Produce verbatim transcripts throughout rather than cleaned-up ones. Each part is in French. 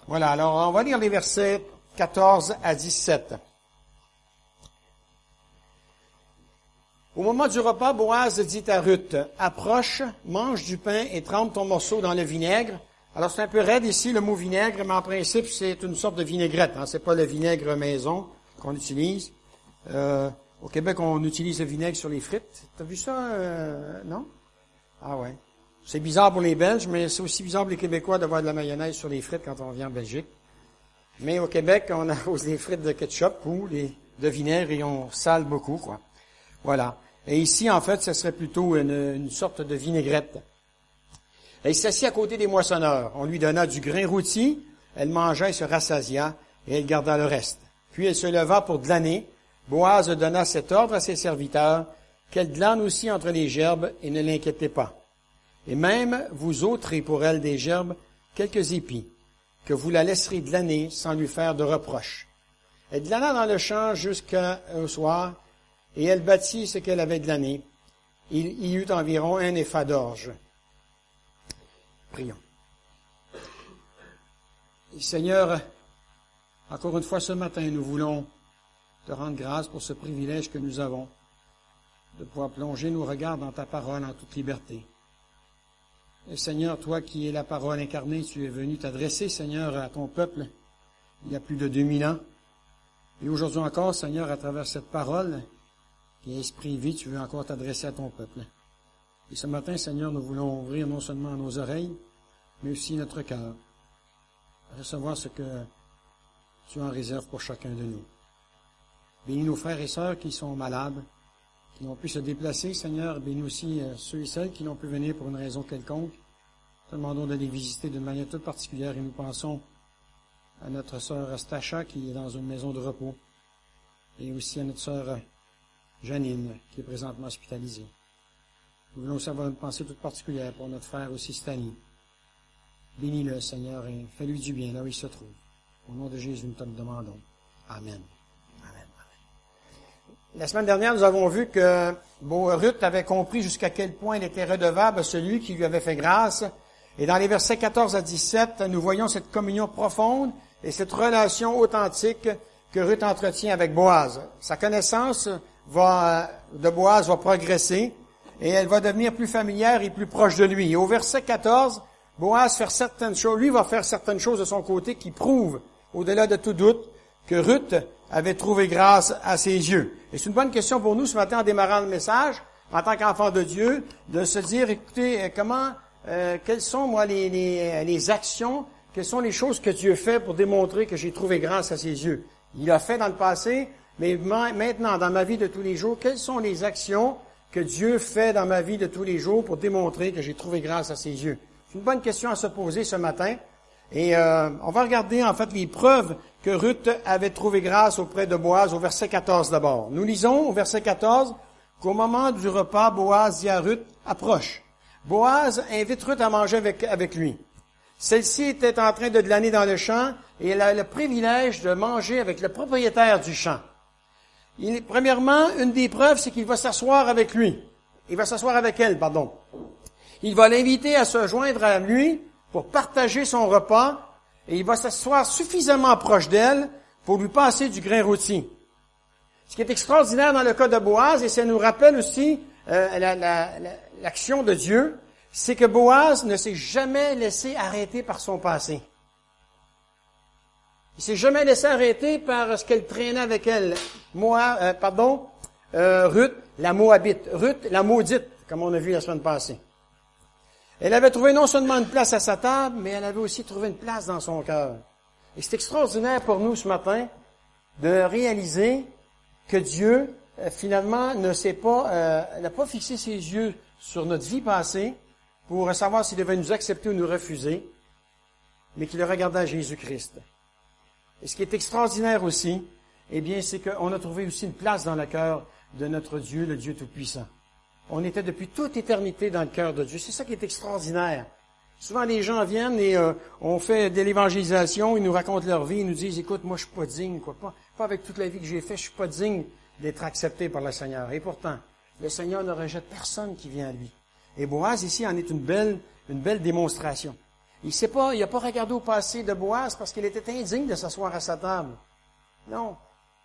Voilà, alors on va lire les versets quatorze à dix-sept. Au moment du repas, Boaz dit à Ruth, « Approche, mange du pain et trempe ton morceau dans le vinaigre. » Alors c'est un peu raide ici le mot vinaigre, mais en principe c'est une sorte de vinaigrette. Hein? C'est pas le vinaigre maison qu'on utilise. Euh, au Québec, on utilise le vinaigre sur les frites. T'as vu ça, euh, non? Ah ouais. C'est bizarre pour les Belges, mais c'est aussi bizarre pour les Québécois d'avoir de la mayonnaise sur les frites quand on vient en Belgique. Mais au Québec, on arrose les frites de ketchup ou les, de vinaigre et on sale beaucoup, quoi. Voilà. Et ici, en fait, ce serait plutôt une, une sorte de vinaigrette. Et il s'assit à côté des moissonneurs. On lui donna du grain rôti. Elle mangea et se rassasia, et elle garda le reste. Puis elle se leva pour glaner. Boaz donna cet ordre à ses serviteurs, qu'elle glane aussi entre les gerbes, et ne l'inquiétez pas. Et même vous ôterez pour elle des gerbes quelques épis, que vous la laisserez glaner sans lui faire de reproche. Elle glana dans le champ jusqu'au soir, et elle bâtit ce qu'elle avait glané. Il y eut environ un épha d'orge. Prions. Seigneur, encore une fois ce matin, nous voulons te rendre grâce pour ce privilège que nous avons de pouvoir plonger nos regards dans ta parole en toute liberté. Et Seigneur, toi qui es la parole incarnée, tu es venu t'adresser, Seigneur, à ton peuple il y a plus de deux mille ans. Et aujourd'hui encore, Seigneur, à travers cette parole qui est esprit et vie, tu veux encore t'adresser à ton peuple. Et ce matin, Seigneur, nous voulons ouvrir non seulement nos oreilles, mais aussi notre cœur, à recevoir ce que tu en réserves pour chacun de nous. Bénis nos frères et sœurs qui sont malades, qui n'ont pu se déplacer, Seigneur. Bénis aussi euh, ceux et celles qui n'ont pu venir pour une raison quelconque. Te demandons de les visiter d'une manière toute particulière et nous pensons à notre sœur Stacha qui est dans une maison de repos et aussi à notre sœur Janine qui est présentement hospitalisée. Nous voulons aussi avoir une pensée toute particulière pour notre frère aussi Stani. Bénis-le, Seigneur, et fais-lui du bien là où il se trouve. Au nom de Jésus, nous te le demandons. Amen. Amen. La semaine dernière, nous avons vu que bon, Ruth avait compris jusqu'à quel point il était redevable à celui qui lui avait fait grâce. Et dans les versets quatorze à dix-sept, nous voyons cette communion profonde et cette relation authentique que Ruth entretient avec Boaz. Sa connaissance va, de Boaz va progresser et elle va devenir plus familière et plus proche de lui. Et au verset quatorze, Boaz fait certaines choses, lui va faire certaines choses de son côté qui prouvent, au-delà de tout doute, que Ruth avait trouvé grâce à ses yeux. Et c'est une bonne question pour nous ce matin en démarrant le message, en tant qu'enfant de Dieu, de se dire, écoutez, comment, euh, quelles sont, moi, les, les, les actions, quelles sont les choses que Dieu fait pour démontrer que j'ai trouvé grâce à ses yeux. Il l'a fait dans le passé, mais maintenant, dans ma vie de tous les jours, quelles sont les actions que Dieu fait dans ma vie de tous les jours pour démontrer que j'ai trouvé grâce à ses yeux? C'est une bonne question à se poser ce matin. Et euh, on va regarder en fait les preuves que Ruth avait trouvé grâce auprès de Boaz au verset quatorze d'abord. Nous lisons au verset quatorze qu'au moment du repas, Boaz dit à Ruth, « Approche ». Boaz invite Ruth à manger avec, avec lui. Celle-ci était en train de glaner dans le champ et elle a le privilège de manger avec le propriétaire du champ. Il, premièrement, une des preuves, c'est qu'il va s'asseoir avec lui. Il va s'asseoir avec elle, pardon. Il va l'inviter à se joindre à lui pour partager son repas et il va s'asseoir suffisamment proche d'elle pour lui passer du grain rôti. Ce qui est extraordinaire dans le cas de Boaz, et ça nous rappelle aussi euh, la, la, la, l'action de Dieu, c'est que Boaz ne s'est jamais laissé arrêter par son passé. Il s'est jamais laissé arrêter par ce qu'elle traînait avec elle. Moi, euh, pardon, euh, Ruth, la Moabite. Ruth, la maudite, comme on a vu la semaine passée. Elle avait trouvé non seulement une place à sa table, mais elle avait aussi trouvé une place dans son cœur. Et c'est extraordinaire pour nous ce matin de réaliser que Dieu, euh, finalement, ne s'est pas, euh, n'a pas fixé ses yeux sur notre vie passée pour savoir s'il devait nous accepter ou nous refuser, mais qu'il a regardé à Jésus-Christ. Et ce qui est extraordinaire aussi, eh bien, c'est qu'on a trouvé aussi une place dans le cœur de notre Dieu, le Dieu Tout-Puissant. On était depuis toute éternité dans le cœur de Dieu. C'est ça qui est extraordinaire. Souvent, les gens viennent et euh, on fait de l'évangélisation, ils nous racontent leur vie, ils nous disent, écoute, moi, je suis pas digne, quoi. Pas, pas avec toute la vie que j'ai faite, je suis pas digne d'être accepté par le Seigneur. Et pourtant, le Seigneur ne rejette personne qui vient à lui. Et Boaz, ici, en est une belle, une belle démonstration. Il sait pas, il n'a pas regardé au passé de Boaz parce qu'il était indigne de s'asseoir à sa table. Non.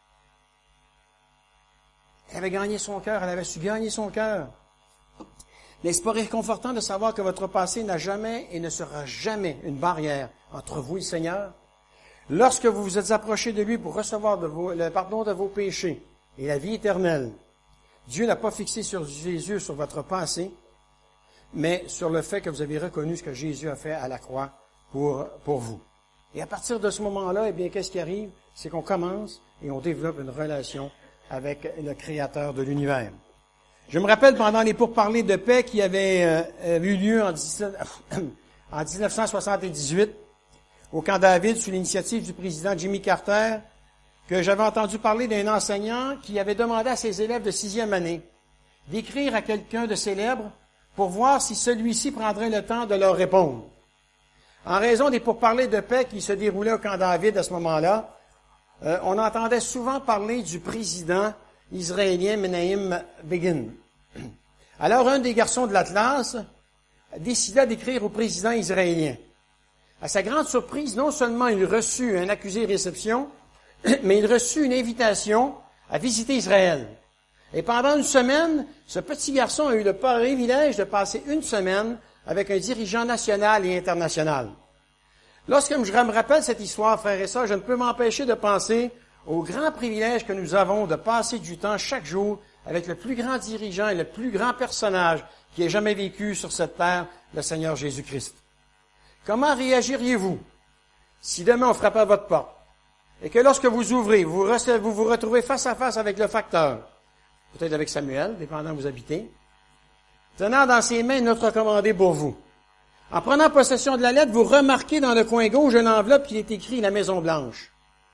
Elle avait gagné son cœur, elle avait su gagner son cœur. N'est-ce pas réconfortant de savoir que votre passé n'a jamais et ne sera jamais une barrière entre vous et le Seigneur? Lorsque vous vous êtes approchés de lui pour recevoir de vos, le pardon de vos péchés et la vie éternelle, Dieu n'a pas fixé sur les yeux sur votre passé, mais sur le fait que vous avez reconnu ce que Jésus a fait à la croix pour, pour vous. Et à partir de ce moment-là, eh bien, qu'est-ce qui arrive? C'est qu'on commence et on développe une relation avec le Créateur de l'univers. Je me rappelle pendant les pourparlers de paix qui avaient euh, eu lieu en, en dix-neuf cent soixante-dix-huit au camp David sous l'initiative du président Jimmy Carter, que j'avais entendu parler d'un enseignant qui avait demandé à ses élèves de sixième année d'écrire à quelqu'un de célèbre pour voir si celui-ci prendrait le temps de leur répondre. En raison des pourparlers de paix qui se déroulaient au camp David à ce moment-là, euh, on entendait souvent parler du président israélien Menahem Begin. Alors, un des garçons de l'Atlas décida d'écrire au président israélien. À sa grande surprise, non seulement il reçut un accusé-réception, mais il reçut une invitation à visiter Israël. Et pendant une semaine, ce petit garçon a eu le privilège de passer une semaine avec un dirigeant national et international. Lorsque je me rappelle cette histoire, frères et sœurs, je ne peux m'empêcher de penser au grand privilège que nous avons de passer du temps chaque jour avec le plus grand dirigeant et le plus grand personnage qui ait jamais vécu sur cette terre, le Seigneur Jésus-Christ. Comment réagiriez-vous si demain on frappait à votre porte et que lorsque vous ouvrez, vous vous, vous retrouvez face à face avec le facteur, peut-être avec Samuel, dépendant où vous habitez, tenant dans ses mains une lettre recommandée pour vous. En prenant possession de la lettre, vous remarquez dans le coin gauche une enveloppe qui est écrit « La Maison Blanche ».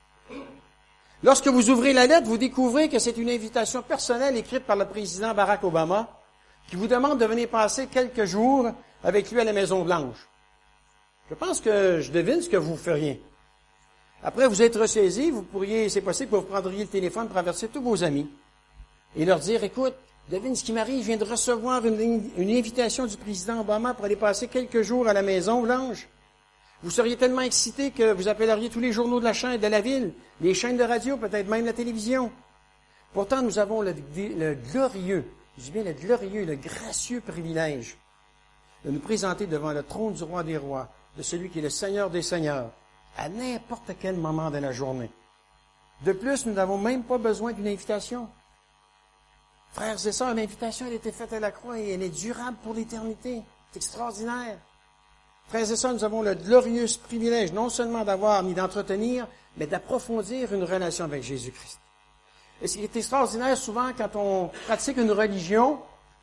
Lorsque vous ouvrez la lettre, vous découvrez que c'est une invitation personnelle écrite par le président Barack Obama qui vous demande de venir passer quelques jours avec lui à la Maison Blanche. Je pense que je devine ce que vous feriez. Après vous être ressaisi, vous pourriez, c'est possible que vous prendriez le téléphone pour avertir tous vos amis et leur dire, écoute, devine ce qui m'arrive, je viens de recevoir une, une invitation du président Obama pour aller passer quelques jours à la Maison Blanche. Vous seriez tellement excité que vous appelleriez tous les journaux de la chaîne de la ville, les chaînes de radio, peut-être même la télévision. Pourtant, nous avons le, le glorieux, je dis bien le glorieux, le gracieux privilège de nous présenter devant le trône du roi des rois, de celui qui est le Seigneur des seigneurs, à n'importe quel moment de la journée. De plus, nous n'avons même pas besoin d'une invitation. Frères et sœurs, l'invitation, elle a été faite à la croix et elle est durable pour l'éternité. C'est extraordinaire. Frères et sœurs, nous avons le glorieux privilège non seulement d'avoir ni d'entretenir, mais d'approfondir une relation avec Jésus-Christ. Et ce qui est extraordinaire, souvent, quand on pratique une religion,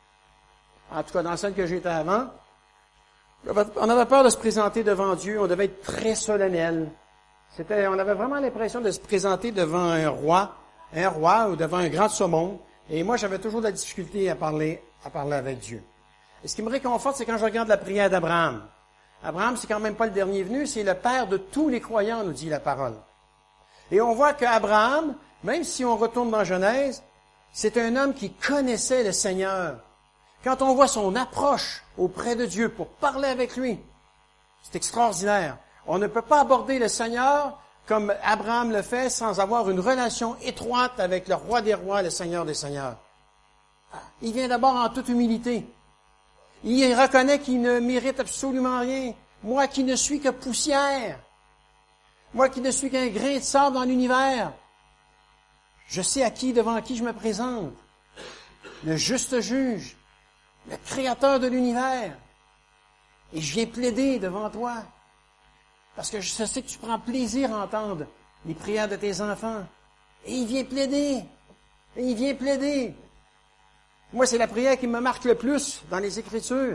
en tout cas dans celle que j'étais avant, on avait peur de se présenter devant Dieu, on devait être très solennel. C'était, on avait vraiment l'impression de se présenter devant un roi, un roi ou devant un grand saumon. Et moi, j'avais toujours de la difficulté à parler, à parler avec Dieu. Et ce qui me réconforte, c'est quand je regarde la prière d'Abraham. Abraham, c'est quand même pas le dernier venu, c'est le père de tous les croyants, nous dit la parole. Et on voit qu'Abraham, même si on retourne dans Genèse, c'est un homme qui connaissait le Seigneur. Quand on voit son approche auprès de Dieu pour parler avec lui, c'est extraordinaire. On ne peut pas aborder le Seigneur comme Abraham le fait sans avoir une relation étroite avec le roi des rois, le Seigneur des seigneurs. Il vient d'abord en toute humilité. Il reconnaît qu'il ne mérite absolument rien. Moi qui ne suis que poussière. Moi qui ne suis qu'un grain de sable dans l'univers. Je sais à qui, devant qui je me présente. Le juste juge. Le créateur de l'univers. Et je viens plaider devant toi. Parce que je sais que tu prends plaisir à entendre les prières de tes enfants. Et il vient plaider. Et il vient plaider. Moi, c'est la prière qui me marque le plus dans les Écritures.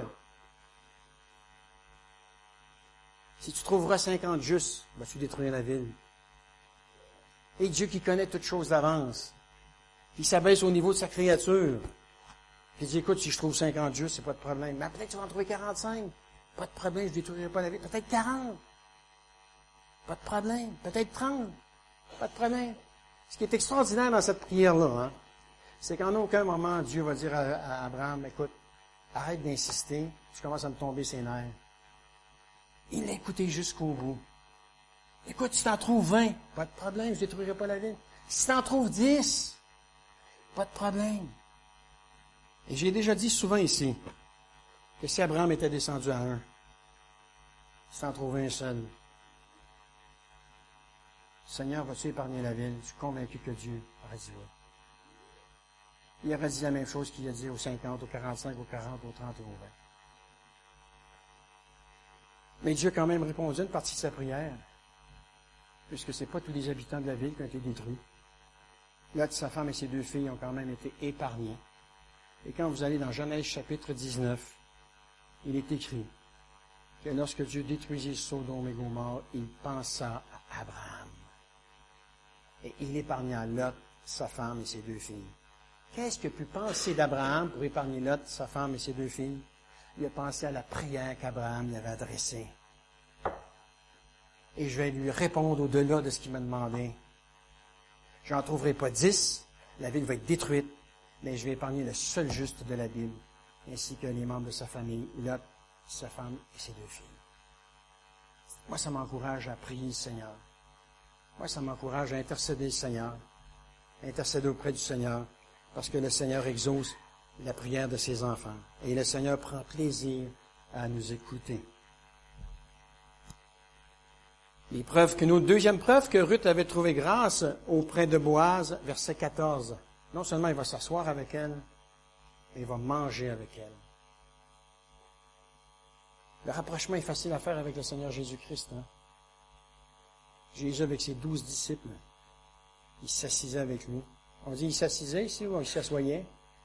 Si tu trouveras cinquante justes, vas-tu détruire la ville? Et Dieu qui connaît toutes choses d'avance, qui s'abaisse au niveau de sa créature, qui dit, écoute, si je trouve cinquante justes, c'est pas de problème. Mais peut-être que tu vas en trouver quarante-cinq. Pas de problème, je détruirai pas la ville. Peut-être quarante. Pas de problème. Peut-être trente. Pas de problème. Ce qui est extraordinaire dans cette prière-là, hein, c'est qu'en aucun moment, Dieu va dire à, à Abraham, écoute, arrête d'insister, tu commences à me tomber ses nerfs. Il l'a écouté jusqu'au bout. Écoute, si t'en trouves vingt, pas de problème, je détruirai pas la ville. Si t'en trouves dix, pas de problème. Et j'ai déjà dit souvent ici que si Abraham était descendu à un, si t'en trouvais un seul, Seigneur, vas-tu épargner la ville? Je suis convaincu que Dieu aurait dit oui. Il aurait dit la même chose qu'il a dit aux cinquante, aux quarante-cinq, aux quarante, aux trente et aux vingt. Mais Dieu a quand même répondu à une partie de sa prière, puisque ce n'est pas tous les habitants de la ville qui ont été détruits. Lot, sa femme et ses deux filles ont quand même été épargnés. Et quand vous allez dans Genèse chapitre dix-neuf, il est écrit que lorsque Dieu détruisit Sodome et Gomorrhe, il pensa à Abraham. Et il épargna Lot, sa femme et ses deux filles. Qu'est-ce qu'il a pu penser d'Abraham pour épargner Lot, sa femme et ses deux filles? Il a pensé à la prière qu'Abraham lui avait adressée. Et je vais lui répondre au-delà de ce qu'il m'a demandé. Je n'en trouverai pas dix, la ville va être détruite, mais je vais épargner le seul juste de la Bible, ainsi que les membres de sa famille, Lot, sa femme et ses deux filles. Moi, ça m'encourage à prier le Seigneur. Moi, ça m'encourage à intercéder le Seigneur, à intercéder auprès du Seigneur, parce que le Seigneur exauce la prière de ses enfants. Et le Seigneur prend plaisir à nous écouter. Les preuves que nous, deuxième preuve que Ruth avait trouvé grâce auprès de Boaz, verset quatorze. Non seulement il va s'asseoir avec elle, mais il va manger avec elle. Le rapprochement est facile à faire avec le Seigneur Jésus-Christ. Hein? Jésus avec ses douze disciples, il s'assisait avec lui. On dit il s'assisait ici ou il s'assoyait?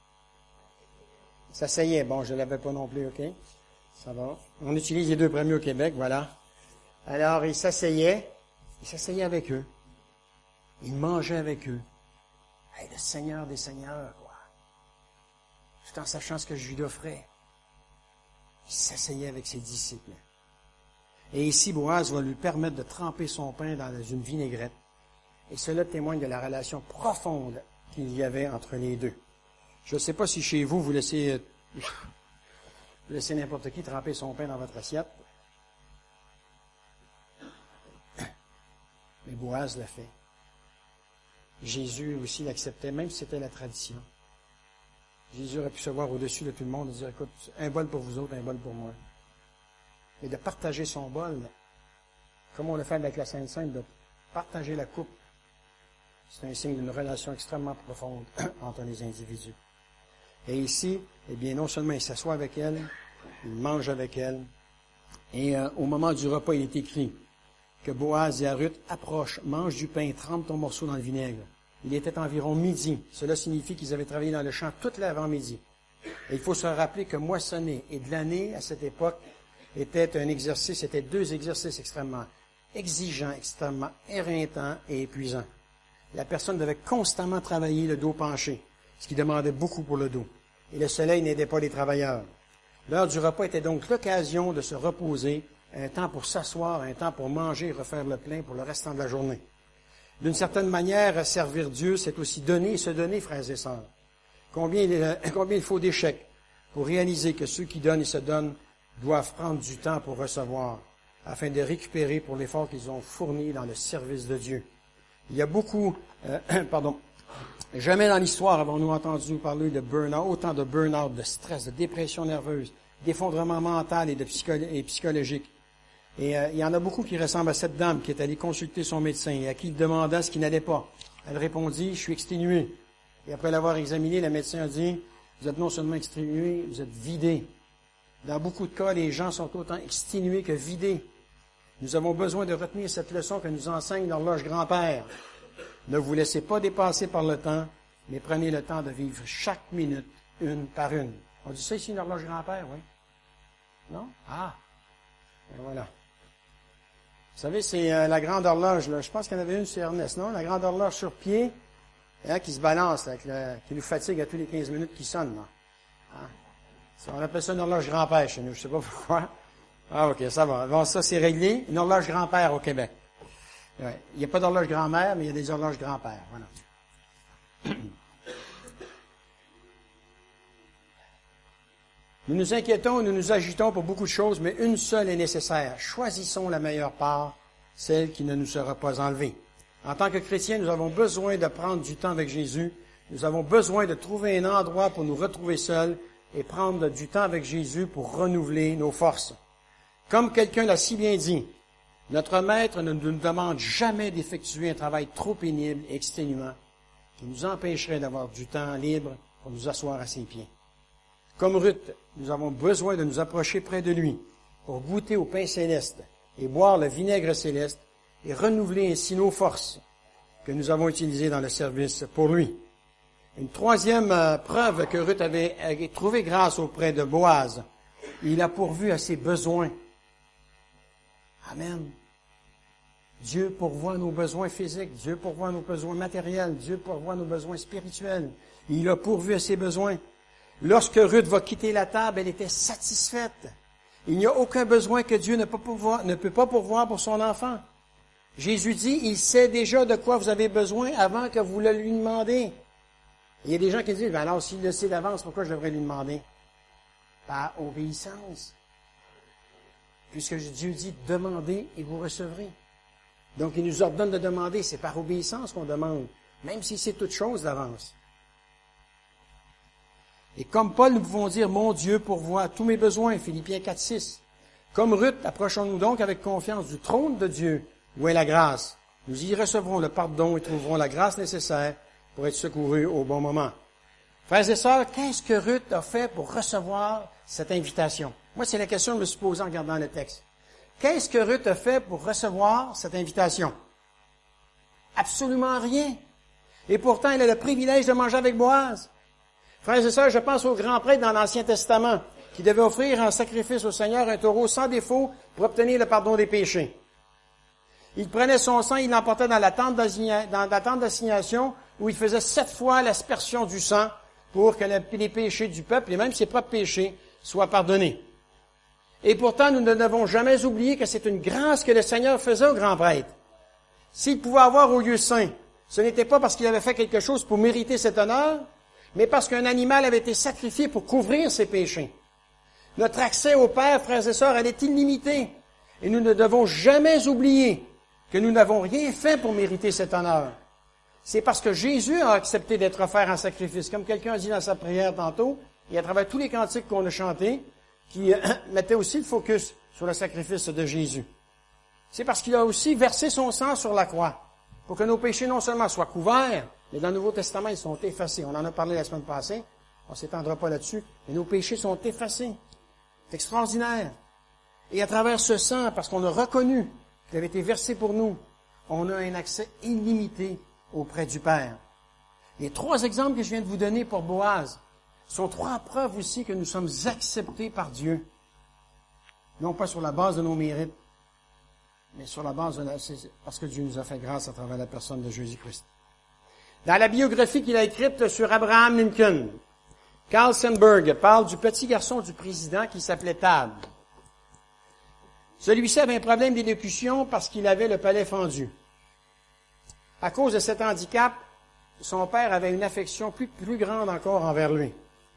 Il s'asseyait. Bon, je ne l'avais pas non plus, OK? Ça va. On utilise les deux premiers au Québec, voilà. Alors, il s'asseyait, il s'asseyait avec eux. Il mangeait avec eux. Hey, le Seigneur des Seigneurs, quoi. Tout en sachant ce que je lui offrais. Il s'asseyait avec ses disciples. Et ici, Boaz va lui permettre de tremper son pain dans une vinaigrette. Et cela témoigne de la relation profonde qu'il y avait entre les deux. Je ne sais pas si chez vous, vous laissez, vous laissez n'importe qui tremper son pain dans votre assiette. Mais Boaz l'a fait. Jésus aussi l'acceptait, même si c'était la tradition. Jésus aurait pu se voir au-dessus de tout le monde et dire, écoute, un bol pour vous autres, un bol pour moi. Et de partager son bol, comme on le fait avec la Sainte Sainte, de partager la coupe, c'est un signe d'une relation extrêmement profonde entre les individus. Et ici, eh bien, non seulement il s'assoit avec elle, il mange avec elle, et euh, au moment du repas, il est écrit que Boaz et Ruth approchent, mange du pain, trempe ton morceau dans le vinaigre. Il était environ midi. Cela signifie qu'ils avaient travaillé dans le champ toute l'avant-midi. Et il faut se rappeler que moissonner et glaner, à cette époque, était un exercice, c'était deux exercices extrêmement exigeants, extrêmement éreintants et épuisants. La personne devait constamment travailler le dos penché, ce qui demandait beaucoup pour le dos. Et le soleil n'aidait pas les travailleurs. L'heure du repas était donc l'occasion de se reposer, un temps pour s'asseoir, un temps pour manger et refaire le plein pour le restant de la journée. D'une certaine manière, servir Dieu, c'est aussi donner et se donner, frères et sœurs. Combien il, combien il faut d'échecs pour réaliser que ceux qui donnent et se donnent doivent prendre du temps pour recevoir, afin de récupérer pour l'effort qu'ils ont fourni dans le service de Dieu. Il y a beaucoup, euh, pardon, jamais dans l'histoire avons-nous entendu parler de burn-out, autant de burn-out, de stress, de dépression nerveuse, d'effondrement mental et, de psycholo- et psychologique. Et euh, il y en a beaucoup qui ressemblent à cette dame qui est allée consulter son médecin et à qui il demanda ce qui n'allait pas. Elle répondit, « Je suis exténuée. » Et après l'avoir examiné, le médecin a dit, « Vous êtes non seulement exténuée, vous êtes vidée. » Dans beaucoup de cas, les gens sont autant exténués que vidés. Nous avons besoin de retenir cette leçon que nous enseigne l'horloge grand-père. Ne vous laissez pas dépasser par le temps, mais prenez le temps de vivre chaque minute, une par une. On dit ça ici, une horloge grand-père, oui? Non? Ah! Et voilà. Vous savez, c'est euh, la grande horloge, là. Je pense qu'il y en avait une sur Ernest, non? La grande horloge sur pied, hein, qui se balance, là, le, qui nous fatigue à tous les quinze minutes qui sonne, là. Hein? On appelle ça une horloge grand-père chez nous, je sais pas pourquoi. Ah, OK, ça va. Bon, ça, c'est réglé. Une horloge grand-père au Québec. Ouais. Il n'y a pas d'horloge grand-mère, mais il y a des horloges grand-père. Voilà. Nous nous inquiétons et nous nous agitons pour beaucoup de choses, mais une seule est nécessaire. Choisissons la meilleure part, celle qui ne nous sera pas enlevée. En tant que chrétiens, nous avons besoin de prendre du temps avec Jésus. Nous avons besoin de trouver un endroit pour nous retrouver seuls et prendre du temps avec Jésus pour renouveler nos forces. Comme quelqu'un l'a si bien dit, notre Maître ne nous demande jamais d'effectuer un travail trop pénible et exténuant qui nous empêcherait d'avoir du temps libre pour nous asseoir à ses pieds. Comme Ruth, nous avons besoin de nous approcher près de lui pour goûter au pain céleste et boire le vinaigre céleste et renouveler ainsi nos forces que nous avons utilisées dans le service pour lui. Une troisième euh, preuve que Ruth avait, avait trouvé grâce auprès de Boaz. Il a pourvu à ses besoins. Amen. Dieu pourvoit nos besoins physiques, Dieu pourvoit nos besoins matériels, Dieu pourvoit nos besoins spirituels. Il a pourvu à ses besoins. Lorsque Ruth va quitter la table, elle était satisfaite. Il n'y a aucun besoin que Dieu ne peut, pourvoir, ne peut pas pourvoir pour son enfant. Jésus dit, il sait déjà de quoi vous avez besoin avant que vous le lui demandez. Il y a des gens qui disent, ben alors s'il le sait d'avance, pourquoi je devrais lui demander? Par obéissance. Puisque Dieu dit, demandez et vous recevrez. Donc il nous ordonne de demander, c'est par obéissance qu'on demande, même si c'est toute chose d'avance. Et comme Paul, nous pouvons dire, mon Dieu pourvoit tous mes besoins, Philippiens quatre, six. Comme Ruth, approchons-nous donc avec confiance du trône de Dieu, où est la grâce. Nous y recevrons le pardon et trouverons la grâce nécessaire pour être secourus au bon moment. Frères et sœurs, qu'est-ce que Ruth a fait pour recevoir cette invitation? Moi, c'est la question que je me suis posée en regardant le texte. Qu'est-ce que Ruth a fait pour recevoir cette invitation? Absolument rien. Et pourtant, elle a le privilège de manger avec Boaz. Frères et sœurs, je pense au grand prêtre dans l'Ancien Testament qui devait offrir en sacrifice au Seigneur un taureau sans défaut pour obtenir le pardon des péchés. Il prenait son sang, il l'emportait dans la tente d'assignation où il faisait sept fois l'aspersion du sang pour que les péchés du peuple, et même ses propres péchés, soient pardonnés. Et pourtant, nous ne devons jamais oublier que c'est une grâce que le Seigneur faisait au grand prêtre. S'il pouvait avoir au lieu saint, ce n'était pas parce qu'il avait fait quelque chose pour mériter cet honneur, mais parce qu'un animal avait été sacrifié pour couvrir ses péchés. Notre accès au Père, frères et sœurs, elle est illimitée. Et nous ne devons jamais oublier que nous n'avons rien fait pour mériter cet honneur. C'est parce que Jésus a accepté d'être offert en sacrifice, comme quelqu'un a dit dans sa prière tantôt, et à travers tous les cantiques qu'on a chantés, qui mettaient aussi le focus sur le sacrifice de Jésus. C'est parce qu'il a aussi versé son sang sur la croix, pour que nos péchés non seulement soient couverts, mais dans le Nouveau Testament, ils sont effacés. On en a parlé la semaine passée, on ne s'étendra pas là-dessus, mais nos péchés sont effacés. C'est extraordinaire. Et à travers ce sang, parce qu'on a reconnu qu'il avait été versé pour nous, on a un accès illimité auprès du Père. Les trois exemples que je viens de vous donner pour Boaz sont trois preuves aussi que nous sommes acceptés par Dieu. Non pas sur la base de nos mérites, mais sur la base de la, parce que Dieu nous a fait grâce à travers la personne de Jésus-Christ. Dans la biographie qu'il a écrite sur Abraham Lincoln, Carl Sandburg parle du petit garçon du président qui s'appelait Tad. Celui-ci avait un problème d'élocution parce qu'il avait le palais fendu. À cause de cet handicap, son père avait une affection plus, plus grande encore envers lui.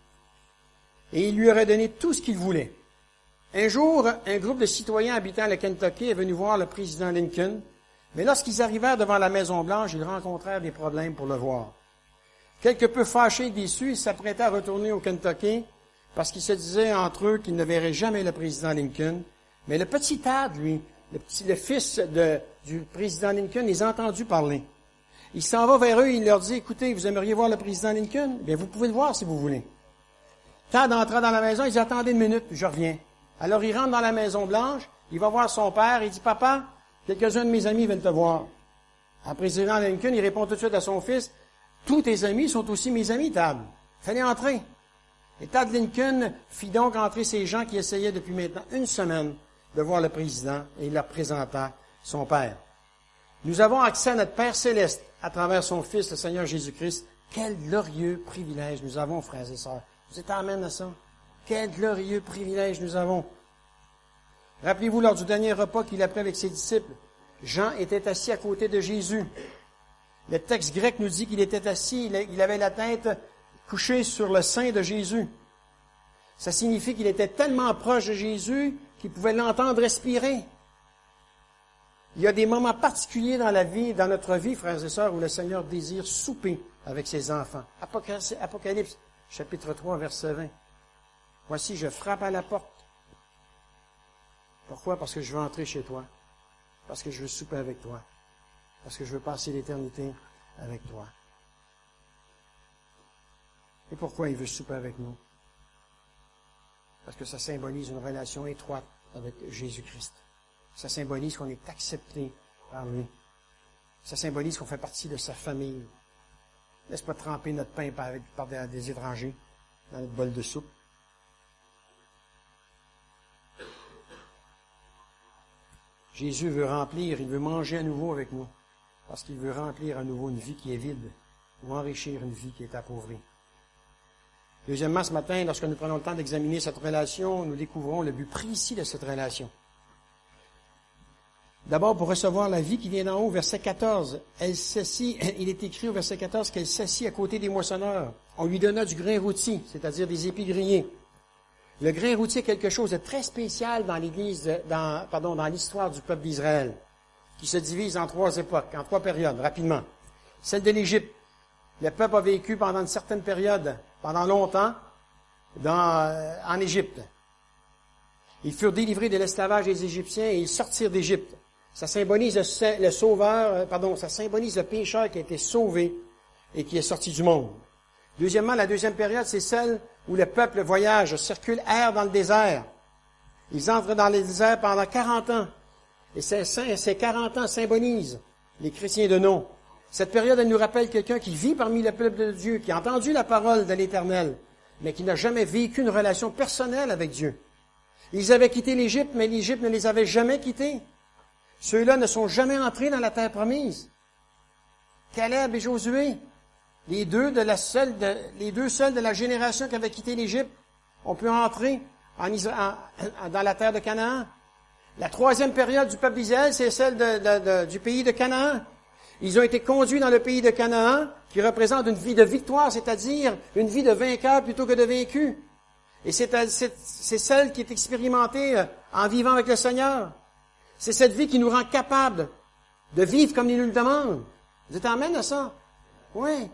Et il lui aurait donné tout ce qu'il voulait. Un jour, un groupe de citoyens habitant le Kentucky est venu voir le président Lincoln, mais lorsqu'ils arrivèrent devant la Maison-Blanche, ils rencontrèrent des problèmes pour le voir. Quelque peu fâchés et déçus, ils s'apprêtaient à retourner au Kentucky parce qu'ils se disaient entre eux qu'ils ne verraient jamais le président Lincoln. Mais le petit Tad, lui, le, petit, le fils de, du président Lincoln, les a entendus parler. Il s'en va vers eux et il leur dit, écoutez, vous aimeriez voir le président Lincoln? Bien, vous pouvez le voir si vous voulez. Tad entra dans la maison, il dit, attendez une minute, je reviens. Alors il rentre dans la Maison-Blanche, il va voir son père, il dit, papa, quelques-uns de mes amis viennent te voir. Le président Lincoln, il répond tout de suite à son fils, tous tes amis sont aussi mes amis, Tad. Fallait entrer. Et Tad Lincoln fit donc entrer ces gens qui essayaient depuis maintenant une semaine de voir le président et il leur présenta son Père. Nous avons accès à notre Père céleste à travers son Fils, le Seigneur Jésus-Christ. Quel glorieux privilège nous avons, frères et sœurs. Vous êtes amène à ça? Quel glorieux privilège nous avons. Rappelez-vous, lors du dernier repas qu'il a pris avec ses disciples, Jean était assis à côté de Jésus. Le texte grec nous dit qu'il était assis, il avait la tête couchée sur le sein de Jésus. Ça signifie qu'il était tellement proche de Jésus qu'il pouvait l'entendre respirer. Il y a des moments particuliers dans la vie, dans notre vie, frères et sœurs, où le Seigneur désire souper avec ses enfants. Apocalypse, chapitre trois, verset vingt. Voici, je frappe à la porte. Pourquoi? Parce que je veux entrer chez toi. Parce que je veux souper avec toi. Parce que je veux passer l'éternité avec toi. Et pourquoi il veut souper avec nous? Parce que ça symbolise une relation étroite avec Jésus-Christ. Ça symbolise qu'on est accepté par lui. Ça symbolise qu'on fait partie de sa famille. Laisse pas tremper notre pain par, par des étrangers dans notre bol de soupe. Jésus veut remplir, il veut manger à nouveau avec nous, parce qu'il veut remplir à nouveau une vie qui est vide, ou enrichir une vie qui est appauvrie. Deuxièmement, ce matin, lorsque nous prenons le temps d'examiner cette relation, nous découvrons le but précis de cette relation. D'abord, pour recevoir la vie qui vient d'en haut, verset quatorze, elle s'assit, il est écrit au verset quatorze qu'elle s'assit à côté des moissonneurs. On lui donna du grain rôti, c'est-à-dire des épis grillés. Le grain rôti est quelque chose de très spécial dans l'Église, de, dans, pardon, dans l'histoire du peuple d'Israël, qui se divise en trois époques, en trois périodes, rapidement. Celle de l'Égypte. Le peuple a vécu pendant une certaine période, pendant longtemps, dans, euh, en Égypte. Ils furent délivrés de l'esclavage des Égyptiens et ils sortirent d'Égypte. Ça symbolise le, le sauveur, euh, pardon, ça symbolise le pécheur qui a été sauvé et qui est sorti du monde. Deuxièmement, la deuxième période, c'est celle où le peuple voyage, circule, erre dans le désert. Ils entrent dans le désert pendant quarante ans. Et ces, ces quarante ans symbolisent les chrétiens de nom. Cette période, elle nous rappelle quelqu'un qui vit parmi le peuple de Dieu, qui a entendu la parole de l'Éternel, mais qui n'a jamais vécu une relation personnelle avec Dieu. Ils avaient quitté l'Égypte, mais l'Égypte ne les avait jamais quittés. Ceux-là ne sont jamais entrés dans la terre promise. Caleb et Josué, les deux, de la seule de, les deux seuls de la génération qui avaient quitté l'Égypte, ont pu entrer en Isra- en, dans la terre de Canaan. La troisième période du peuple d'Israël, c'est celle de, de, de, du pays de Canaan. Ils ont été conduits dans le pays de Canaan, qui représente une vie de victoire, c'est-à-dire une vie de vainqueur plutôt que de vaincu. Et c'est, c'est, c'est celle qui est expérimentée en vivant avec le Seigneur. C'est cette vie qui nous rend capables de vivre comme il nous le demande. Vous êtes amène à ça? Oui.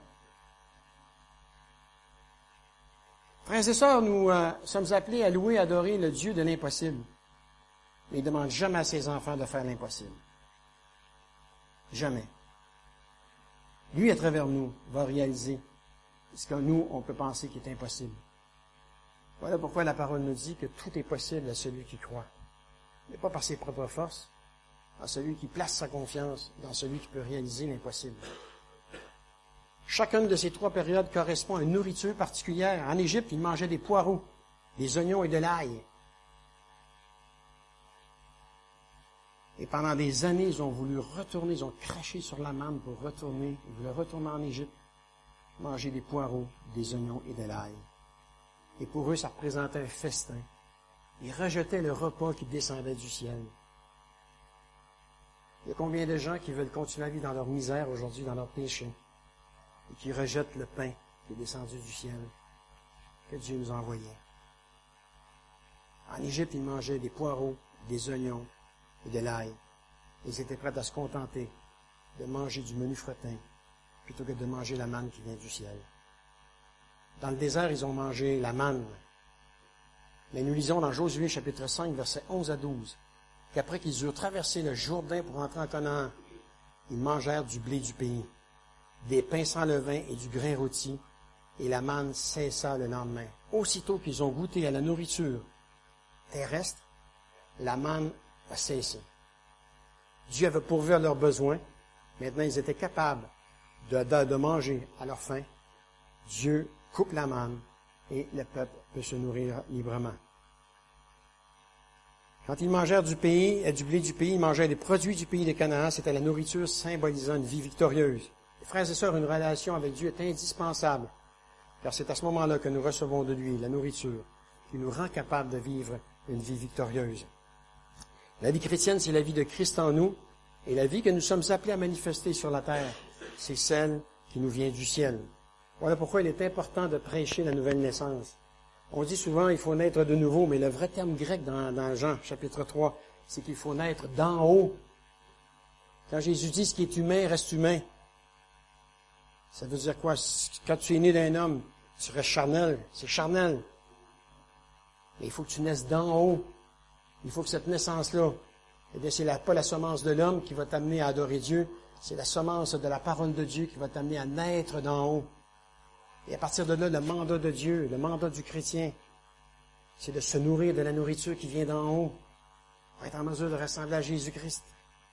Frères et sœurs, nous euh, sommes appelés à louer et adorer le Dieu de l'impossible. Mais il ne demande jamais à ses enfants de faire l'impossible. Jamais. Lui, à travers nous, va réaliser ce que nous, on peut penser qui est impossible. Voilà pourquoi la parole nous dit que tout est possible à celui qui croit. Mais pas par ses propres forces, à celui qui place sa confiance dans celui qui peut réaliser l'impossible. Chacune de ces trois périodes correspond à une nourriture particulière. En Égypte, ils mangeaient des poireaux, des oignons et de l'ail. Et pendant des années, ils ont voulu retourner, ils ont craché sur la manne pour retourner, ils voulaient retourner en Égypte, manger des poireaux, des oignons et de l'ail. Et pour eux, ça représentait un festin. Ils rejetaient le repas qui descendait du ciel. Il y a combien de gens qui veulent continuer à vivre dans leur misère aujourd'hui, dans leur péché, et qui rejettent le pain qui est descendu du ciel, que Dieu nous a envoyé. En Égypte, ils mangeaient des poireaux, des oignons et de l'ail. Ils étaient prêts à se contenter de manger du menu fretin plutôt que de manger la manne qui vient du ciel. Dans le désert, ils ont mangé la manne. Mais nous lisons dans Josué chapitre cinq, versets onze à douze, qu'après qu'ils eurent traversé le Jourdain pour entrer en Canaan, ils mangèrent du blé du pays, des pains sans levain et du grain rôti, et la manne cessa le lendemain. Aussitôt qu'ils ont goûté à la nourriture terrestre, la manne a cessé. Dieu avait pourvu à leurs besoins. Maintenant, ils étaient capables de, de, de manger à leur faim. Dieu coupe la manne et le peuple peut se nourrir librement. Quand ils mangèrent du pays, du blé du pays, ils mangeaient des produits du pays de Canaan. C'était la nourriture symbolisant une vie victorieuse. Et frères et sœurs, une relation avec Dieu est indispensable, car c'est à ce moment-là que nous recevons de lui la nourriture qui nous rend capables de vivre une vie victorieuse. La vie chrétienne, c'est la vie de Christ en nous, et la vie que nous sommes appelés à manifester sur la terre, c'est celle qui nous vient du ciel. Voilà pourquoi il est important de prêcher la nouvelle naissance. On dit souvent il faut naître de nouveau, mais le vrai terme grec dans, dans Jean, chapitre trois, c'est qu'il faut naître d'en haut. Quand Jésus dit ce qui est humain reste humain, ça veut dire quoi? Quand tu es né d'un homme, tu restes charnel, c'est charnel. Mais il faut que tu naisses d'en haut. Il faut que cette naissance-là, eh bien, c'est la, pas la semence de l'homme qui va t'amener à adorer Dieu, c'est la semence de la parole de Dieu qui va t'amener à naître d'en haut. Et à partir de là, le mandat de Dieu, le mandat du chrétien, c'est de se nourrir de la nourriture qui vient d'en haut, pour être en mesure de ressembler à Jésus-Christ.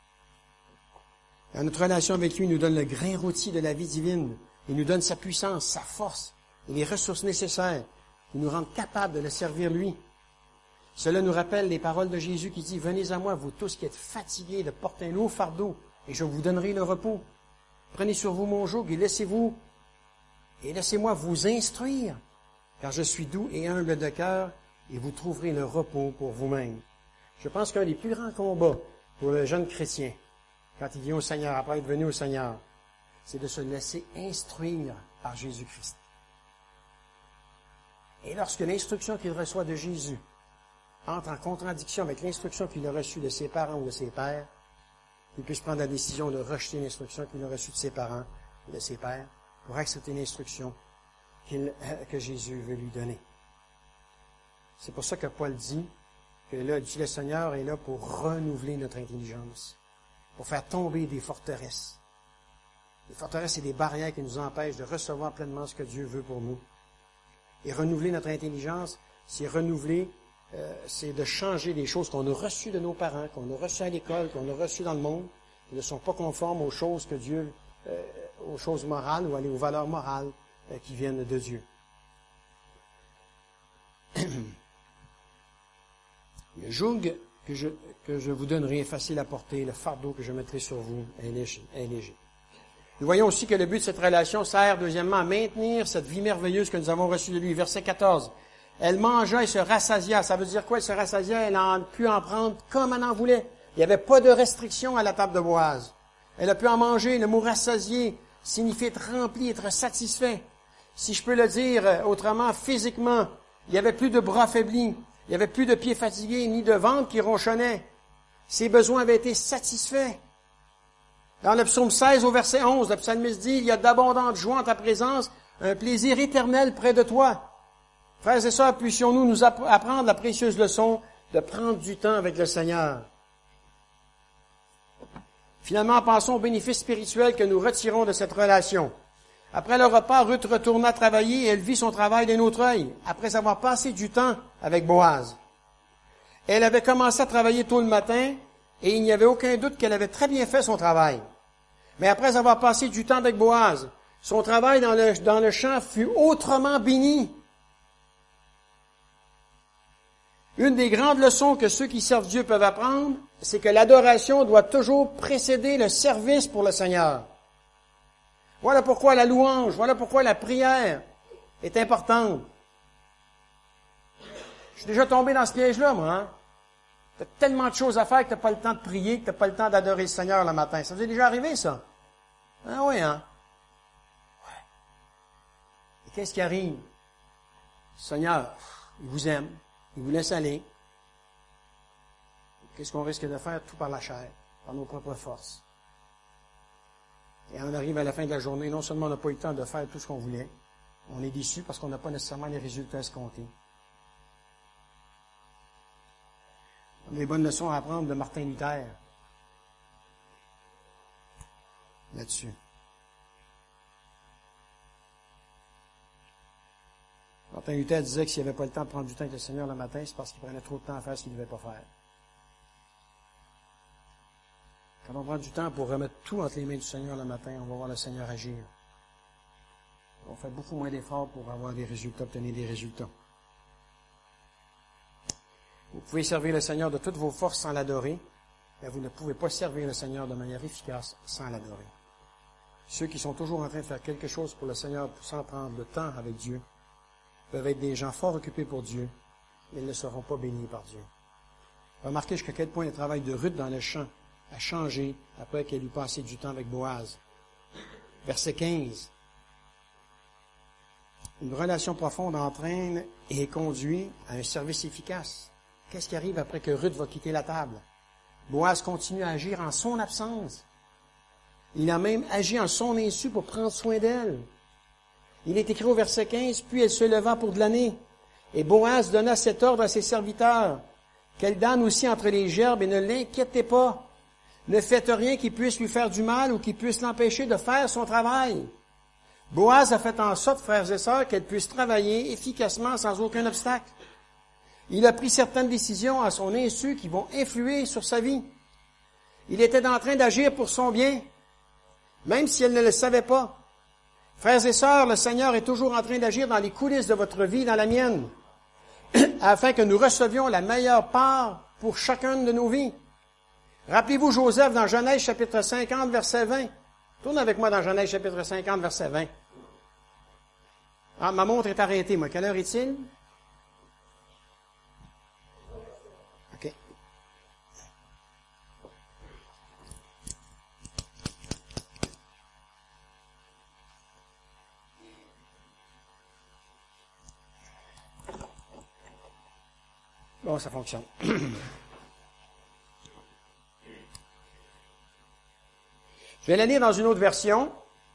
Et notre relation avec lui nous donne le grain rôti de la vie divine. Il nous donne sa puissance, sa force et les ressources nécessaires qui nous rendent capables de le servir lui. Cela nous rappelle les paroles de Jésus qui dit « Venez à moi, vous tous qui êtes fatigués de porter un lourd fardeau, et je vous donnerai le repos. Prenez sur vous mon joug et laissez-vous, et laissez-moi vous instruire, car je suis doux et humble de cœur, et vous trouverez le repos pour vous-même. » Je pense qu'un des plus grands combats pour le jeune chrétien, quand il vient au Seigneur, après être venu au Seigneur, c'est de se laisser instruire par Jésus-Christ. Et lorsque l'instruction qu'il reçoit de Jésus entre en contradiction avec l'instruction qu'il a reçue de ses parents ou de ses pères, il puisse prendre la décision de rejeter l'instruction qu'il a reçue de ses parents ou de ses pères pour accepter l'instruction qu'il, euh, que Jésus veut lui donner. C'est pour ça que Paul dit que là, le Seigneur est là pour renouveler notre intelligence, pour faire tomber des forteresses. Les forteresses, c'est des barrières qui nous empêchent de recevoir pleinement ce que Dieu veut pour nous. Et renouveler notre intelligence, c'est renouveler, euh, c'est de changer les choses qu'on a reçues de nos parents, qu'on a reçues à l'école, qu'on a reçues dans le monde, qui ne sont pas conformes aux choses que Dieu, euh, aux choses morales ou aux valeurs morales euh, qui viennent de Dieu. Le joug que je, que je vous donnerai est facile à porter, le fardeau que je mettrai sur vous est léger. Est léger. Nous voyons aussi que le but de cette relation sert, deuxièmement, à maintenir cette vie merveilleuse que nous avons reçue de lui. Verset quatorze. Elle mangea et se rassasia. Ça veut dire quoi, elle se rassasia? Elle a pu en prendre comme elle en voulait. Il n'y avait pas de restriction à la table de Boaz. Elle a pu en manger. Le mot rassasier signifie être rempli, être satisfait. Si je peux le dire autrement, physiquement, il n'y avait plus de bras faiblis. Il n'y avait plus de pieds fatigués, ni de ventre qui ronchonnait. Ses besoins avaient été satisfaits. Dans le psaume seize, au verset onze, le psalmiste dit, « Il y a d'abondantes joies en ta présence, un plaisir éternel près de toi. » Frères et sœurs, puissions-nous nous apprendre la précieuse leçon de prendre du temps avec le Seigneur. Finalement, pensons aux bénéfices spirituels que nous retirons de cette relation. Après le repas, Ruth retourna travailler et elle vit son travail d'un autre œil, après avoir passé du temps avec Boaz. Elle avait commencé à travailler tôt le matin, et il n'y avait aucun doute qu'elle avait très bien fait son travail. Mais après avoir passé du temps avec Boaz, son travail dans le, dans le champ fut autrement béni. Une des grandes leçons que ceux qui servent Dieu peuvent apprendre, c'est que l'adoration doit toujours précéder le service pour le Seigneur. Voilà pourquoi la louange, voilà pourquoi la prière est importante. Je suis déjà tombé dans ce piège-là, moi, hein? Tu as tellement de choses à faire que tu n'as pas le temps de prier, que tu n'as pas le temps d'adorer le Seigneur le matin. Ça vous est déjà arrivé, ça? Ah oui, hein? Ouais. Et qu'est-ce qui arrive? Le Seigneur, il vous aime, il vous laisse aller. Qu'est-ce qu'on risque de faire? Tout par la chair, par nos propres forces. Et on arrive à la fin de la journée, non seulement on n'a pas eu le temps de faire tout ce qu'on voulait, on est déçu parce qu'on n'a pas nécessairement les résultats escomptés. On a des bonnes leçons à apprendre de Martin Luther là-dessus. Martin Luther disait que s'il n'avait pas le temps de prendre du temps avec le Seigneur le matin, c'est parce qu'il prenait trop de temps à faire ce qu'il ne devait pas faire. Quand on prend du temps pour remettre tout entre les mains du Seigneur le matin, on va voir le Seigneur agir. On fait beaucoup moins d'efforts pour avoir des résultats, obtenir des résultats. Vous pouvez servir le Seigneur de toutes vos forces sans l'adorer, mais vous ne pouvez pas servir le Seigneur de manière efficace sans l'adorer. Ceux qui sont toujours en train de faire quelque chose pour le Seigneur sans prendre le temps avec Dieu peuvent être des gens fort occupés pour Dieu, mais ils ne seront pas bénis par Dieu. Remarquez jusqu'à quel point le travail de Ruth dans le champ a changé après qu'elle eut passé du temps avec Boaz. Verset quinze. Une relation profonde entraîne et conduit à un service efficace. Qu'est-ce qui arrive après que Ruth va quitter la table? Boaz continue à agir en son absence. Il a même agi en son insu pour prendre soin d'elle. Il est écrit au verset quinze, « Puis elle se leva pour glaner. Et Boaz donna cet ordre à ses serviteurs, qu'elle damne aussi entre les gerbes et ne l'inquiétez pas. Ne faites rien qui puisse lui faire du mal ou qui puisse l'empêcher de faire son travail. » Boaz a fait en sorte, frères et sœurs, qu'elle puisse travailler efficacement sans aucun obstacle. Il a pris certaines décisions à son insu qui vont influer sur sa vie. Il était en train d'agir pour son bien, même si elle ne le savait pas. Frères et sœurs, le Seigneur est toujours en train d'agir dans les coulisses de votre vie, dans la mienne, afin que nous recevions la meilleure part pour chacune de nos vies. Rappelez-vous Joseph dans Genèse chapitre cinquante, verset vingt. Tourne avec moi dans Genèse chapitre cinquante, verset vingt. Ah, ma montre est arrêtée, moi. Quelle heure est-il? OK. Bon, ça fonctionne. Je vais la lire dans une autre version.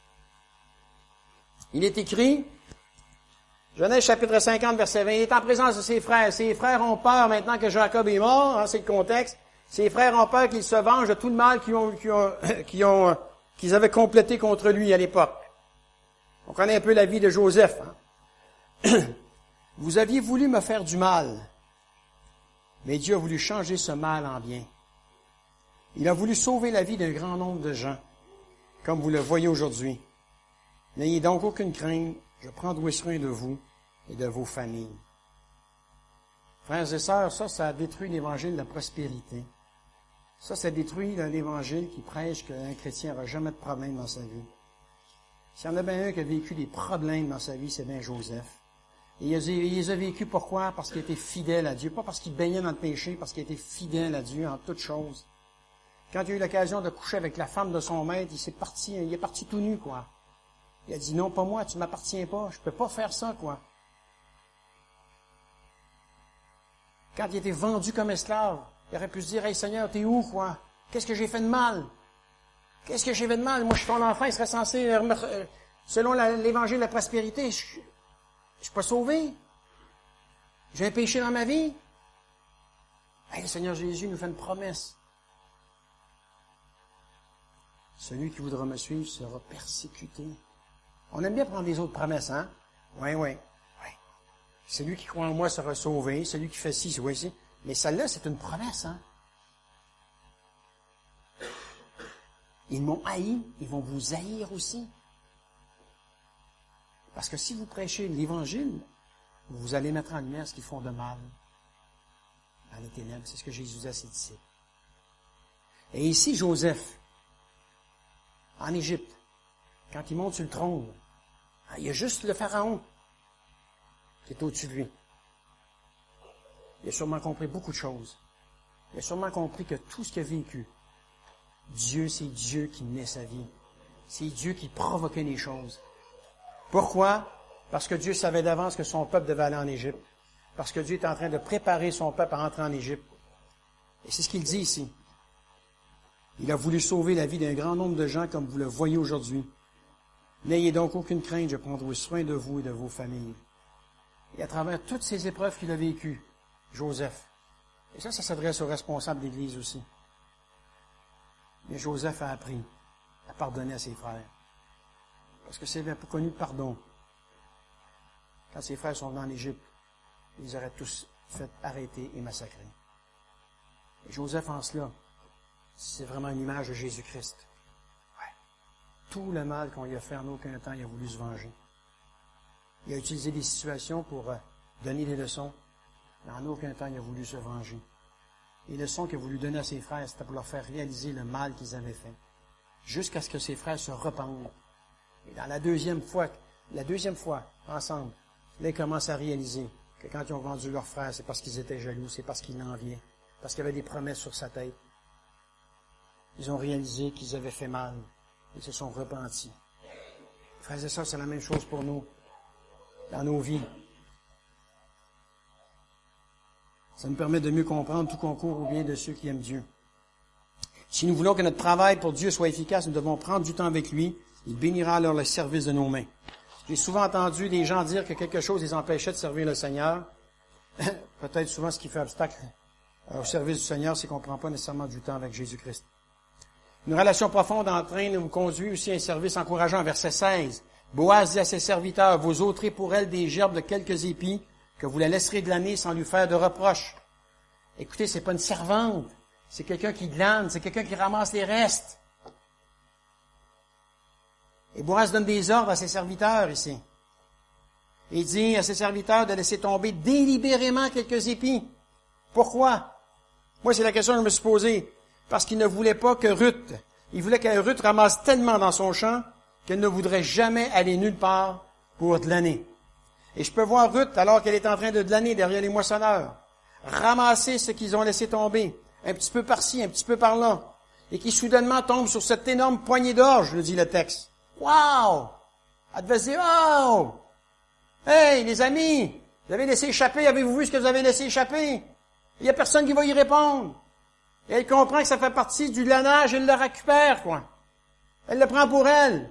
Il est écrit, Genèse chapitre cinquante, verset vingt, il est en présence de ses frères. Ses frères ont peur maintenant que Jacob est mort, hein, c'est le contexte. Ses frères ont peur qu'il se venge de tout le mal qu'ils ont, qu'ils ont, qu'ils ont, qu'ils avaient complété contre lui à l'époque. On connaît un peu la vie de Joseph. Hein. Vous aviez voulu me faire du mal, mais Dieu a voulu changer ce mal en bien. Il a voulu sauver la vie d'un grand nombre de gens, comme vous le voyez aujourd'hui. N'ayez donc aucune crainte, je prendrai soin de vous et de vos familles. Frères et sœurs, ça, ça détruit l'évangile de la prospérité. Ça, ça détruit l'évangile qui prêche qu'un chrétien n'aura jamais de problème dans sa vie. S'il y en a bien un qui a vécu des problèmes dans sa vie, c'est bien Joseph. Et il les a vécu pourquoi? Parce qu'il était fidèle à Dieu. Pas parce qu'il baignait dans le péché, parce qu'il était fidèle à Dieu en toutes choses. Quand il a eu l'occasion de coucher avec la femme de son maître, il s'est parti, il est parti tout nu, quoi. Il a dit, non, pas moi, tu m'appartiens pas, je peux pas faire ça, quoi. Quand il était vendu comme esclave, il aurait pu se dire, hey Seigneur, t'es où, quoi? Qu'est-ce que j'ai fait de mal? Qu'est-ce que j'ai fait de mal? Moi, je suis ton enfant, il serait censé, euh, selon la, l'évangile de la prospérité, je, je suis pas sauvé. J'ai un péché dans ma vie. Hey, le Seigneur Jésus nous fait une promesse. Celui qui voudra me suivre sera persécuté. On aime bien prendre les autres promesses, hein? Oui, oui, oui. Celui qui croit en moi sera sauvé. Celui qui fait ci, oui, ci. Mais celle-là, c'est une promesse, hein? Ils m'ont haï, ils vont vous haïr aussi. Parce que si vous prêchez l'Évangile, vous allez mettre en lumière ce qu'ils font de mal dans les ténèbres. C'est ce que Jésus dit à ses disciples. Et ici, Joseph, en Égypte, quand il monte sur le trône, il y a juste le Pharaon qui est au-dessus de lui. Il a sûrement compris beaucoup de choses. Il a sûrement compris que tout ce qu'il a vécu, Dieu, c'est Dieu qui menait sa vie. C'est Dieu qui provoquait les choses. Pourquoi? Parce que Dieu savait d'avance que son peuple devait aller en Égypte. Parce que Dieu est en train de préparer son peuple à entrer en Égypte. Et c'est ce qu'il dit ici. Il a voulu sauver la vie d'un grand nombre de gens comme vous le voyez aujourd'hui. N'ayez donc aucune crainte, je prendrai soin de vous et de vos familles. Et à travers toutes ces épreuves qu'il a vécues, Joseph, et ça, ça s'adresse aux responsables de l'Église aussi. Mais Joseph a appris à pardonner à ses frères. Parce que s'il n'avait pas connu le pardon, quand ses frères sont venus en Égypte, ils les auraient tous fait arrêter et massacrer. Et Joseph, en cela, c'est vraiment une image de Jésus-Christ. Ouais. Tout le mal qu'on lui a fait en aucun temps, il a voulu se venger. Il a utilisé des situations pour euh, donner des leçons, mais en aucun temps il a voulu se venger. Les leçons qu'il a voulu donner à ses frères, c'était pour leur faire réaliser le mal qu'ils avaient fait, jusqu'à ce que ses frères se repentent. Et dans la deuxième fois, la deuxième fois, ensemble, là, ils commencent à réaliser que quand ils ont vendu leurs frères, c'est parce qu'ils étaient jaloux, c'est parce qu'ils l'enviaient, parce qu'il y avait des promesses sur sa tête. Ils ont réalisé qu'ils avaient fait mal. Ils se sont repentis. Frères et sœurs, c'est la même chose pour nous. dans nos vies. Ça nous permet de mieux comprendre tout concours au bien de ceux qui aiment Dieu. Si nous voulons que notre travail pour Dieu soit efficace, nous devons prendre du temps avec lui. Il bénira alors le service de nos mains. J'ai souvent entendu des gens dire que quelque chose les empêchait de servir le Seigneur. Peut-être souvent ce qui fait obstacle au service du Seigneur, c'est qu'on ne prend pas nécessairement du temps avec Jésus-Christ. Une relation profonde entraîne et nous conduit aussi à un service encourageant. Verset seize. Boaz dit à ses serviteurs, vous ôterez pour elle des gerbes de quelques épis, que vous la laisserez glaner sans lui faire de reproches. Écoutez, c'est pas une servante, c'est quelqu'un qui glane, c'est quelqu'un qui ramasse les restes. Et Boaz donne des ordres à ses serviteurs ici. Il dit à ses serviteurs de laisser tomber délibérément quelques épis. Pourquoi? Moi, c'est la question que je me suis posée. Parce qu'il ne voulait pas que Ruth, il voulait que Ruth ramasse tellement dans son champ qu'elle ne voudrait jamais aller nulle part pour glaner. Et je peux voir Ruth, alors qu'elle est en train de glaner derrière les moissonneurs, ramasser ce qu'ils ont laissé tomber, un petit peu par-ci, un petit peu par-là, et qui soudainement tombe sur cette énorme poignée d'orge, le dit le texte. Wow! Elle devait se dire, oh! Hey, les amis, vous avez laissé échapper, avez-vous vu ce que vous avez laissé échapper? Il n'y a personne qui va y répondre. Et elle comprend que ça fait partie du lanage, elle le récupère, quoi. Elle le prend pour elle.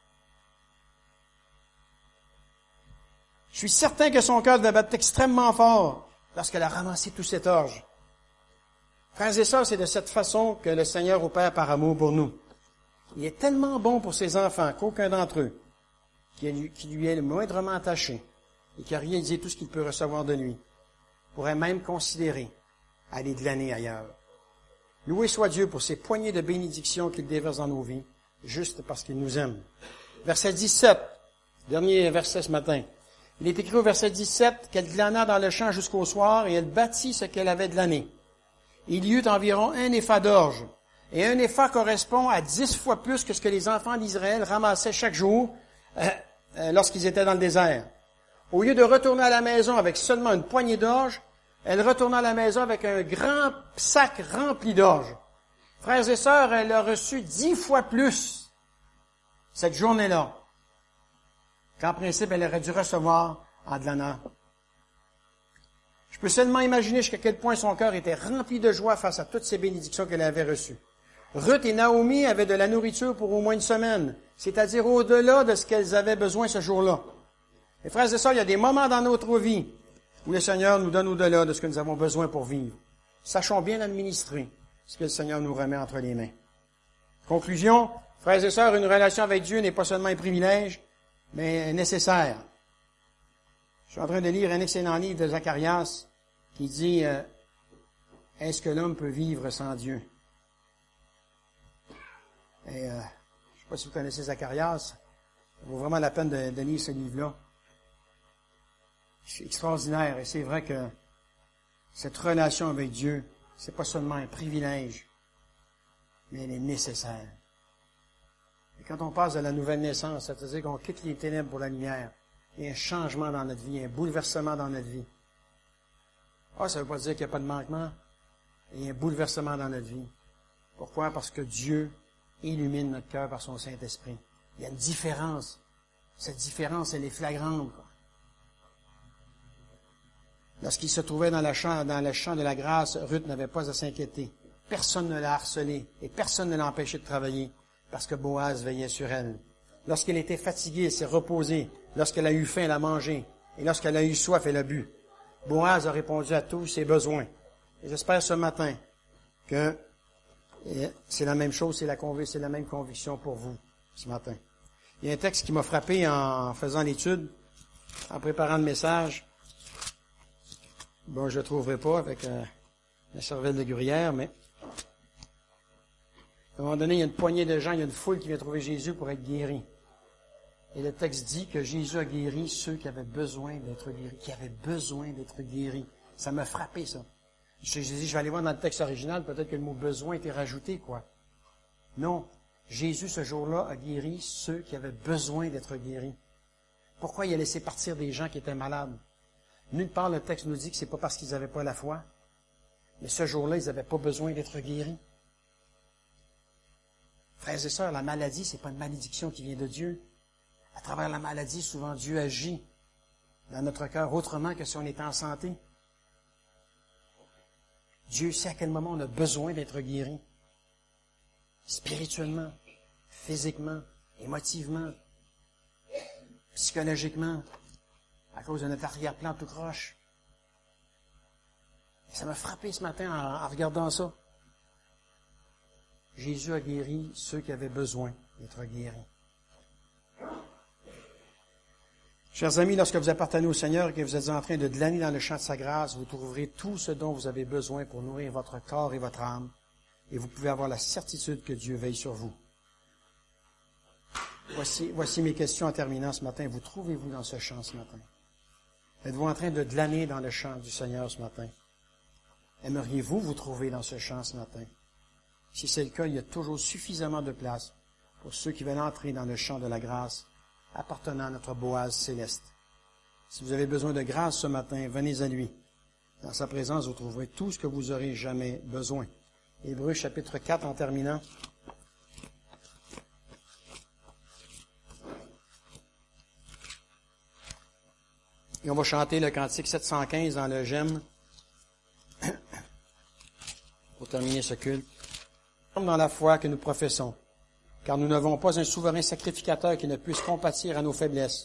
Je suis certain que son cœur devait battre extrêmement fort lorsqu'elle a ramassé tout cet orge. Frères et sœurs, c'est de cette façon que le Seigneur opère par amour pour nous. Il est tellement bon pour ses enfants qu'aucun d'entre eux, qui lui est le moindrement attaché et qui a réalisé tout ce qu'il peut recevoir de lui, pourrait même considérer aller glaner ailleurs. Loué soit Dieu pour ces poignées de bénédictions qu'il déverse dans nos vies, juste parce qu'il nous aime. Verset dix-sept, dernier verset ce matin. Il est écrit au verset dix-sept qu'elle glana dans le champ jusqu'au soir et elle bâtit ce qu'elle avait glané. Il y eut environ un épha d'orge. Et un épha correspond à dix fois plus que ce que les enfants d'Israël ramassaient chaque jour euh, euh, lorsqu'ils étaient dans le désert. Au lieu de retourner à la maison avec seulement une poignée d'orge, elle retourna à la maison avec un grand sac rempli d'orge. Frères et sœurs, elle a reçu dix fois plus cette journée-là qu'en principe elle aurait dû recevoir en glanant. Je peux seulement imaginer jusqu'à quel point son cœur était rempli de joie face à toutes ces bénédictions qu'elle avait reçues. Ruth et Naomi avaient de la nourriture pour au moins une semaine, c'est-à-dire au-delà de ce qu'elles avaient besoin ce jour-là. Et frères et sœurs, il y a des moments dans notre vie où le Seigneur nous donne au-delà de ce que nous avons besoin pour vivre. Sachons bien administrer ce que le Seigneur nous remet entre les mains. Conclusion, frères et sœurs, une relation avec Dieu n'est pas seulement un privilège, mais nécessaire. Je suis en train de lire un excellent livre de Zacharias qui dit euh, « Est-ce que l'homme peut vivre sans Dieu? » Et euh, je ne sais pas si vous connaissez Zacharias, ça vaut vraiment la peine de, de lire ce livre-là. C'est extraordinaire et c'est vrai que cette relation avec Dieu, c'est pas seulement un privilège, mais elle est nécessaire. Et quand on passe de la nouvelle naissance, c'est-à-dire qu'on quitte les ténèbres pour la lumière, il y a un changement dans notre vie, un bouleversement dans notre vie. Ah, ça ne veut pas dire qu'il n'y a pas de manquement. Il y a un bouleversement dans notre vie. Pourquoi? Parce que Dieu illumine notre cœur par son Saint-Esprit. Il y a une différence. Cette différence, elle est flagrante, quoi. Lorsqu'il se trouvait dans, la champ, dans le champ de la grâce, Ruth n'avait pas à s'inquiéter. Personne ne l'a harcelée et personne ne l'a empêchée de travailler parce que Boaz veillait sur elle. Lorsqu'elle était fatiguée, elle s'est reposée. Lorsqu'elle a eu faim, elle a mangé. Et lorsqu'elle a eu soif, elle a bu. Boaz a répondu à tous ses besoins. Et j'espère ce matin que c'est la même chose, c'est la, conv- c'est la même conviction pour vous ce matin. Il y a un texte qui m'a frappé en faisant l'étude, en préparant le message. Bon, je ne le trouverai pas avec euh, la cervelle de Gruyère, mais à un moment donné, il y a une poignée de gens, il y a une foule qui vient trouver Jésus pour être guéri. Et le texte dit que Jésus a guéri ceux qui avaient besoin d'être guéris, qui avaient besoin d'être guéris. Ça m'a frappé, ça. J'ai dit, je vais aller voir dans le texte original, peut-être que le mot « besoin » était rajouté, quoi. Non. Jésus, ce jour-là, a guéri ceux qui avaient besoin d'être guéris. Pourquoi il a laissé partir des gens qui étaient malades? Nulle part, le texte nous dit que c'est pas parce qu'ils n'avaient pas la foi. Mais ce jour-là, ils n'avaient pas besoin d'être guéris. Frères et sœurs, la maladie, c'est pas une malédiction qui vient de Dieu. À travers la maladie, souvent, Dieu agit dans notre cœur autrement que si on était en santé. Dieu sait à quel moment on a besoin d'être guéri. Spirituellement, physiquement, émotivement, psychologiquement, à cause de notre arrière-plan tout croche. Et ça m'a frappé ce matin en, en regardant ça. Jésus a guéri ceux qui avaient besoin d'être guéris. Chers amis, lorsque vous appartenez au Seigneur et que vous êtes en train de glaner dans le champ de sa grâce, vous trouverez tout ce dont vous avez besoin pour nourrir votre corps et votre âme, et vous pouvez avoir la certitude que Dieu veille sur vous. Voici, voici mes questions en terminant ce matin. Vous trouvez-vous dans ce champ ce matin? Êtes-vous en train de glaner dans le champ du Seigneur ce matin? Aimeriez-vous vous trouver dans ce champ ce matin? Si c'est le cas, il y a toujours suffisamment de place pour ceux qui veulent entrer dans le champ de la grâce appartenant à notre Boaz céleste. Si vous avez besoin de grâce ce matin, venez à lui. Dans sa présence, vous trouverez tout ce que vous aurez jamais besoin. Hébreux chapitre quatre en terminant. Et on va chanter le cantique sept cent quinze dans le J'aime pour terminer ce culte. Dans la foi que nous professons, car nous n'avons pas un souverain sacrificateur qui ne puisse compatir à nos faiblesses.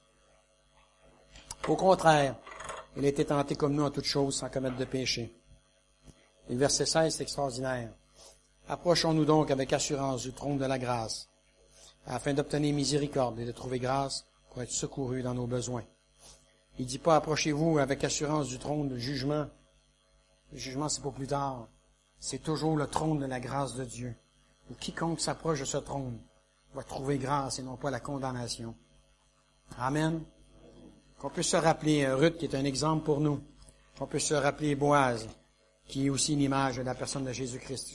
Au contraire, il a été tenté comme nous en toutes choses sans commettre de péché. Et le verset seize, c'est extraordinaire. Approchons-nous donc avec assurance du trône de la grâce, afin d'obtenir miséricorde et de trouver grâce pour être secourus dans nos besoins. Il dit pas, approchez-vous avec assurance du trône du jugement. Le jugement, c'est pour plus tard. C'est toujours le trône de la grâce de Dieu. Où quiconque s'approche de ce trône va trouver grâce et non pas la condamnation. Amen. Qu'on puisse se rappeler Ruth, qui est un exemple pour nous. Qu'on puisse se rappeler Boaz, qui est aussi une image de la personne de Jésus-Christ.